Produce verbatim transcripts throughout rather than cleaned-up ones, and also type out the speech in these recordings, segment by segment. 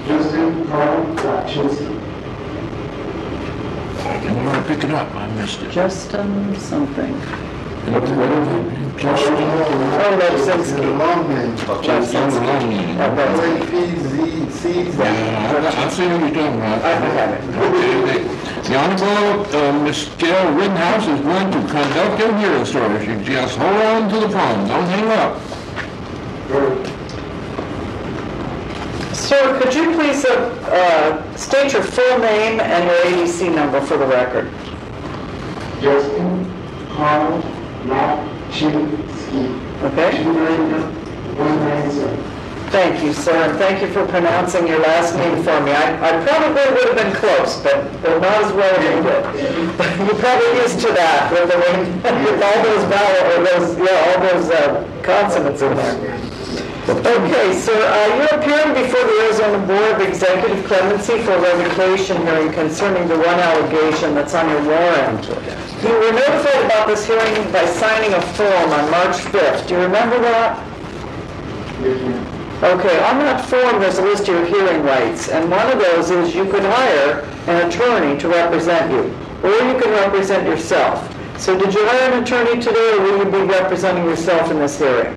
Justin Carl Lachinsky. You want to pick it up? I missed it. Justin something. Justin. Oh, Lobzinski. Long name. Justin Long. L A P Z C Z. Yeah, I I see what you're talking about. I have it. Okay, okay. The Honorable uh, Miss Gail Rittenhouse is going to conduct your hearing story. You just hold on to the phone. Don't hang up. Sir, could you please uh, uh, state your full name and your A D C number for the record? Justin Carl Lachinsky. Okay? two nine one nine seven. Thank you, sir, and thank you for pronouncing your last name for me. I, I probably would have been close, but, but not as well as you did. You're probably used to that with, the, with all those vowel or those yeah all those uh, consonants in there. Okay, sir, uh, you're appearing before the Arizona Board of Executive Clemency for a revocation hearing concerning the one allegation that's on your warrant. You were notified about this hearing by signing a form on March fifth. Do you remember that? Yes, ma'am. Okay, on that form there's a list of your hearing rights, and one of those is you could hire an attorney to represent you, or you can represent yourself. So did you hire an attorney today, or will you be representing yourself in this hearing?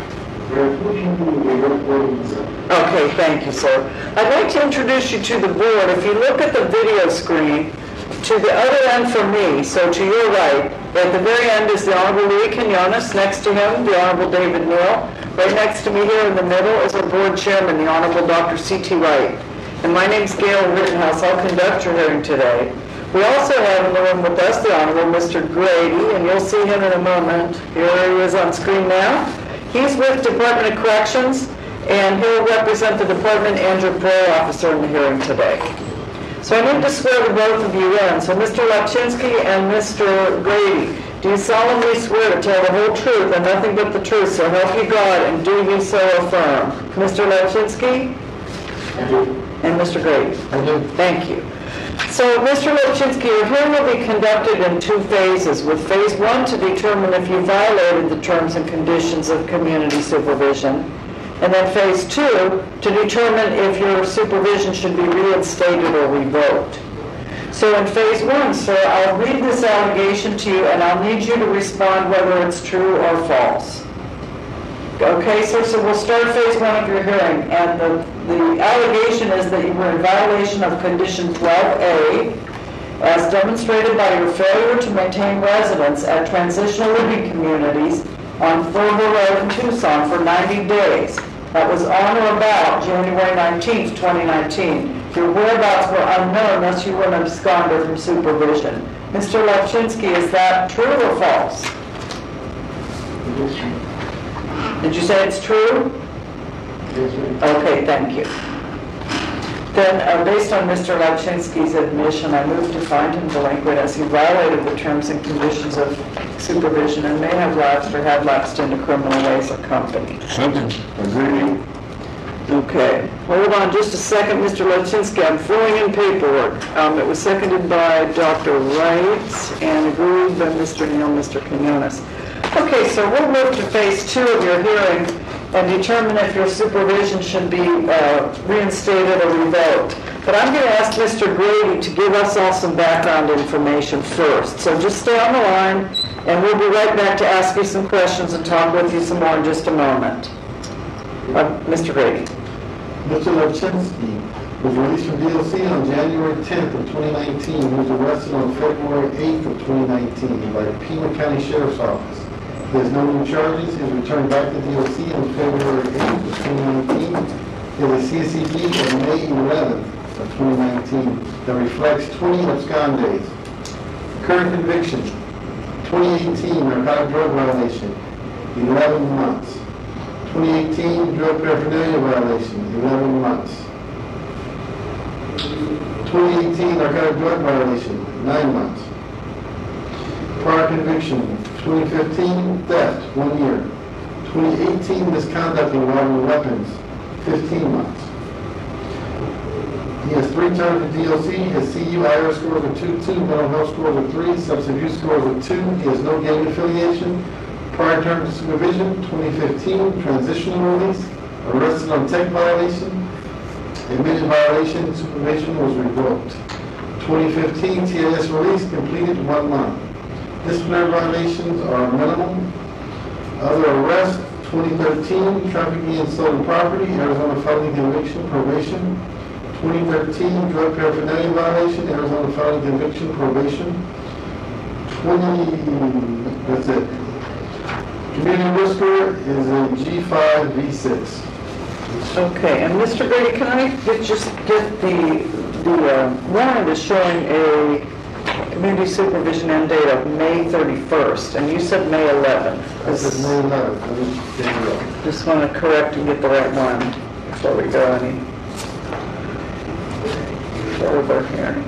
Okay, thank you, sir. I'd like to introduce you to the board. If you look at the video screen, to the other end from me, so to your right, at the very end is the Honorable Louis Quinones. Next to him, the Honorable David Neal. Right next to me here in the middle is our board chairman, the Honorable Doctor C T Wright. And my name's Gail Rittenhouse. I'll conduct your hearing today. We also have in the room with us the Honorable Mister Grady, and you'll see him in a moment. Here he is on screen now. He's with Department of Corrections, and he'll represent the department and your parole officer in the hearing today. So I need to swear the both of you in. So Mister Lachinsky and Mister Grady, do you solemnly swear to tell the whole truth and nothing but the truth, so help you God, and do you so affirm? Mister Lachinsky? I do. And Mister Grady? I do. Thank you. So, Mister Lachinsky, your hearing will be conducted in two phases, with phase one to determine if you violated the terms and conditions of community supervision, and then phase two to determine if your supervision should be reinstated or revoked. So in phase one, sir, I'll read this allegation to you, and I'll need you to respond whether it's true or false. Okay, sir, so we'll start phase one of your hearing, and the, the allegation is that you were in violation of condition twelve A, as demonstrated by your failure to maintain residence at transitional living communities on Thorville Road in Tucson for ninety days. That was on or about January nineteenth, twenty nineteen. Your whereabouts were unknown unless you were an absconder from supervision. Mister Lachinsky, is that true or false? Yes, ma'am. Did you say it's true? Yes, ma'am. Okay, thank you. Then, uh, based on Mister Lachinsky's admission, I move to find him delinquent as he violated the terms and conditions of supervision and may have lapsed or had lapsed into criminal ways or company. Second. Agreed. Okay. Hold on just a second, Mister Lachinsky. I'm filling in paperwork. Um, it was seconded by Doctor Wright and agreed by Mister Neal, Mister Quinones. Okay, so we'll move to phase two of your hearing and determine if your supervision should be uh, reinstated or revoked. But I'm going to ask Mister Grady to give us all some background information first. So just stay on the line, and we'll be right back to ask you some questions and talk with you some more in just a moment. Uh, Mister Grady. Mister Lachinsky was released from D O C on January tenth of twenty nineteen. He was arrested on February eighth of twenty nineteen by the Pima County Sheriff's Office. He has no new charges. He was returned back to D O C on February eighth of twenty nineteen. He has a C C B of May eleventh of twenty nineteen that reflects twenty abscond days. Current conviction, twenty eighteen narcotic drug violation, eleven months. twenty eighteen drug paraphernalia violation, eleven months. twenty eighteen narcotic drug violation, nine months. Prior conviction, twenty fifteen theft, one year. twenty eighteen misconduct involving weapons, fifteen months. He has three terms at D O C. His C U I R scores are two two, mental health scores are three, substance abuse scores are two. He has no gang affiliation. Prior term of supervision, twenty fifteen, transitional release, arrested on tech violation, Admitted violation, supervision was revoked. twenty fifteen T I S release completed one month. Disciplinary violations are minimum. Other arrest, twenty thirteen trafficking and stolen property, Arizona felony conviction, probation. twenty thirteen drug paraphernalia violation, Arizona felony conviction, probation. twenty, that's it. Community risk score is a G five V six. Okay, and Mister Grady, can I get, just get the, the uh, warrant is showing a community supervision end date of May thirty-first, and you said May eleventh. This is May eleventh. Let me get it up. Just want to correct and get the right one before we go any further here.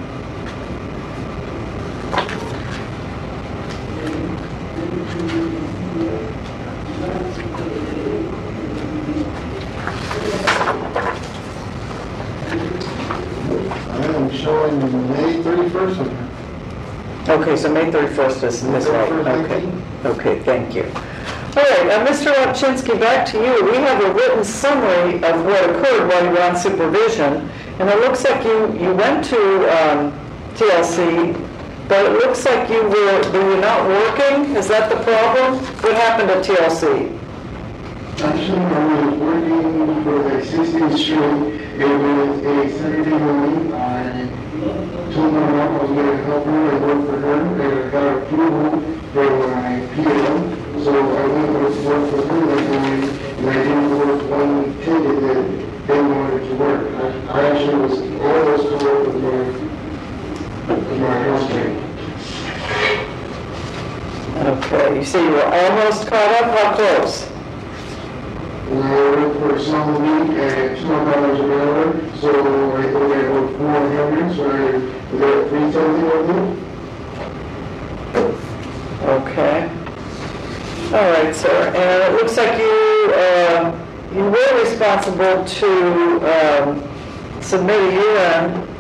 I am showing May thirty-first on here. Okay, so May thirty-first is this right? Okay, nineteen. okay, thank you. All right, uh, Mister Lapchinsky, back to you. We have a written summary of what occurred while you were on supervision, and it looks like you, you went to um, T L C, but it looks like you were, were you not working? Is that the problem? What happened at T L C? Actually, I was working for the sixteenth Street. It was a Saturday morning. I told my mom I was going to help her and work for her, and I got approval for my P M. So I went to work for her that morning, and I didn't work one ticket that they wanted to work. I, I actually was almost to work with my, with my husband. Okay, you say you were almost caught up. How close? And I worked for some week at twelve dollars an hour, so I think I worked four hundred, so I got three something of it. Okay. All right, sir. And it looks like you uh, you were responsible to um, submit a year-end.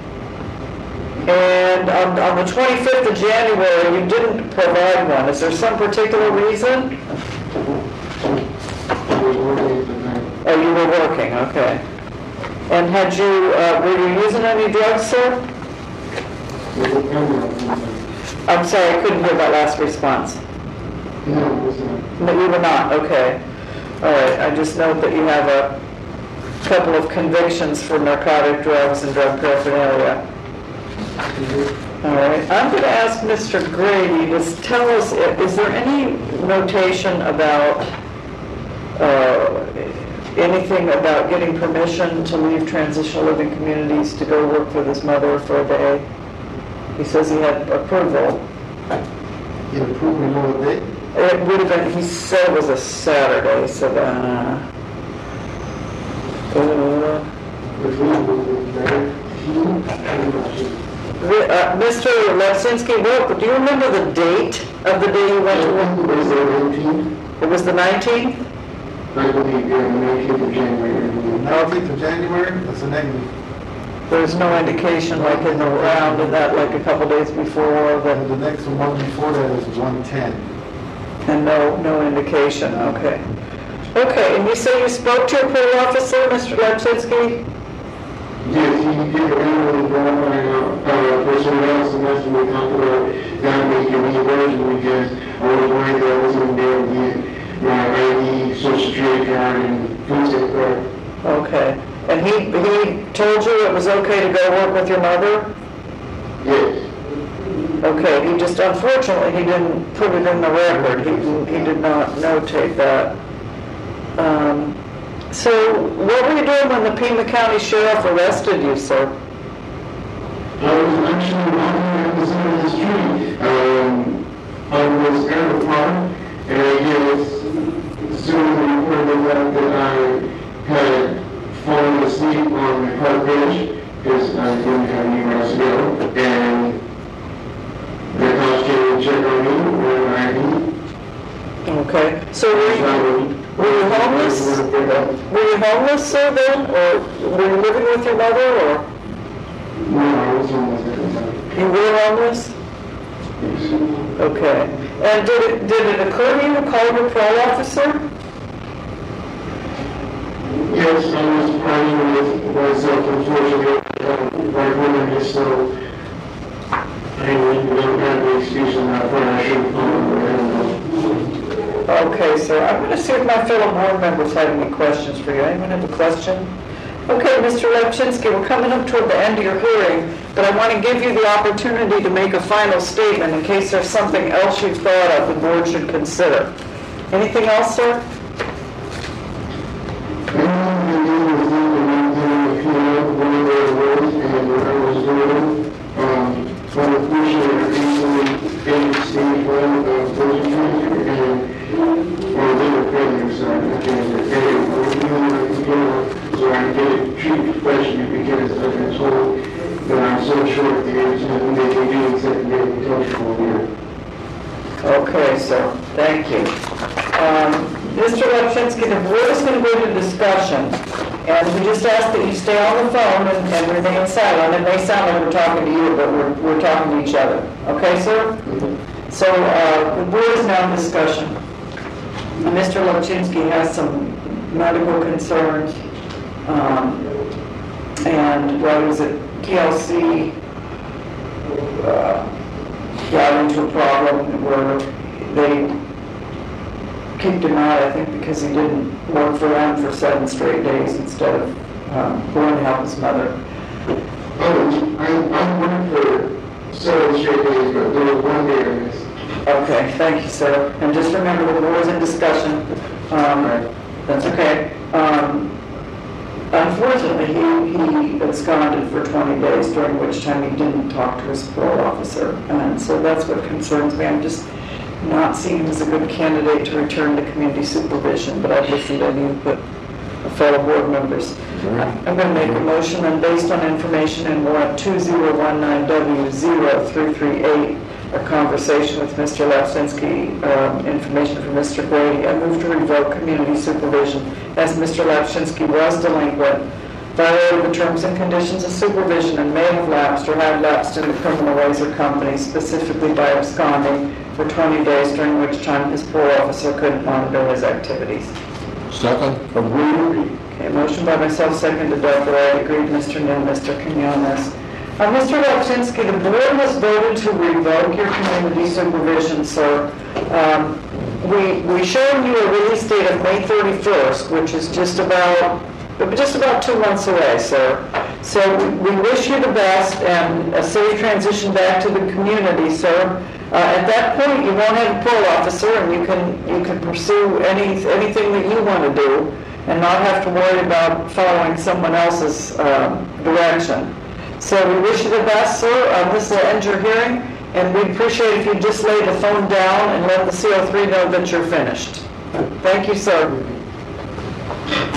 And on, on the twenty-fifth of January, you didn't provide one. Is there some particular reason? I was working at the time. Oh, you were working, okay. And had you, uh, were you using any drugs, sir? It was kind I'm sorry, I couldn't hear that last response. No, it was not. No, you were not, okay. All right, I just note that you have a couple of convictions for narcotic drugs and drug paraphernalia. All right, I'm going to ask Mister Grady to tell us, is there any notation about, uh, anything about getting permission to leave transitional living communities to go work with his mother for a day? He says he had approval. You approved me on the date? It would have been, he said it was a Saturday, so uh, uh, Which one was it? nineteen? I'm not sure. uh, Mister Lapsinski, what, do you remember the date of the day you went to I work? think it was the nineteenth. It was the nineteenth? I believe, yeah, the nineteenth of January. nineteenth of January, that's a negative. There's no indication like in the round of that, like a couple days before, And that, the next one before that is one ten. and no, no indication, okay. Okay, and you say you spoke to your parole officer, Mister Lapsinski? Yes, he did a really brought my, uh, personnel else, and that's when we talked about that making reimbursement, because I was worried that I wasn't able to get my I D, social security card, and food stamp card. Okay, and he, he told you it was okay to go work with your mother? Yes. Okay, he just, unfortunately, he didn't put it in the record. He, he did not notate that. Um, so what were you doing when the Pima County Sheriff arrested you, sir? I was actually walking down the side of the street. Um, I was at a park, and I guess soon reported out that I had fallen asleep on the park bench because I didn't have anywhere else to go. And the cops came to check on me when I eat. Okay, so were you, were you homeless? Were you homeless, sir, then? Or were you living with your mother, or No, I was homeless at the time. you were homeless? Yes. Okay. And did it, did it occur to you to call your parole officer? Yes, Yes, I was planning with myself, unfortunately, uh, right when I just so, I didn't really have the excuse on that part, I should have followed. Okay, so I'm going to see if my fellow board members have any questions for you. Anyone have a question? Okay, Mister Lepchinsky, we're coming up toward the end of your hearing, but I want to give you the opportunity to make a final statement in case there's something else you've thought of the board should consider. Anything else, sir? So I get a treat question because I've been told that I'm so short the age and they can do except get in touch with me. Okay, sir, thank you. Um, Mister Lepchinsky, the board is going to go to discussion, and we just ask that you stay on the phone and, and remain silent. It may sound like we're talking to you, but we're, we're talking to each other. Okay, sir? So uh, the board is now in discussion. Mister Lepchinsky has some medical concerns, um, and what was it, T L C uh, got into a problem where they kicked him out, I think, because he didn't work for them for seven straight days instead of um, going to help his mother. Oh, I, I worked for several straight days, but there was one day I missed. Okay, thank you, sir. And just remember, the board's in discussion. Um, that's okay. Um, unfortunately, he, he absconded for twenty days, during which time he didn't talk to his parole officer. And so that's what concerns me. I'm just not seeing him as a good candidate to return to community supervision, but I've listened to any input of fellow board members. I'm going to make a motion, and based on information in warrant two zero one nine W zero three three eight, a conversation with Mister Lepchinsky, um, information from Mister Grady, I move to revoke community supervision as Mister Lepchinsky was delinquent, violated the terms and conditions of supervision, and may have lapsed or had lapsed in the criminal ways or company, specifically by absconding for twenty days, during which time his parole officer couldn't monitor his activities. Second? Agreed. Okay, motion by myself, seconded by Brad, agreed, Mister Neal, Mister Quinones. Uh, Mister Lepchinsky, the board has voted to revoke your community supervision, sir. Um, we we showed you a release date of May thirty-first, which is just about just about two months away, sir. So we wish you the best and a safe transition back to the community, sir. Uh, at that point, you won't have a parole officer, and you can you can pursue any anything that you want to do, and not have to worry about following someone else's uh, direction. So we wish you the best, sir. Uh, this will end your hearing, and we'd appreciate if you just lay the phone down and let the C O three know that you're finished. Thank you, sir.